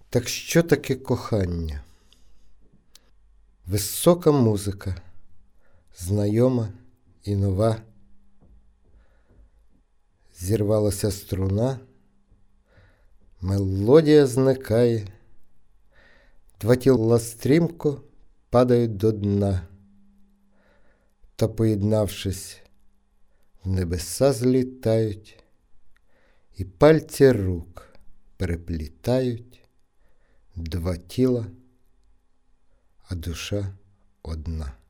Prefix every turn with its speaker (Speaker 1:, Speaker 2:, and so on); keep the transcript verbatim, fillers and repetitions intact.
Speaker 1: Так що таке кохання? Висока музика, знайома і нова. Зірвалася струна, мелодія зникає, два тіла стрімко падають до дна, та, поєднавшись, в небеса злітають, і пальці рук переплітають два тіла, а душа одна.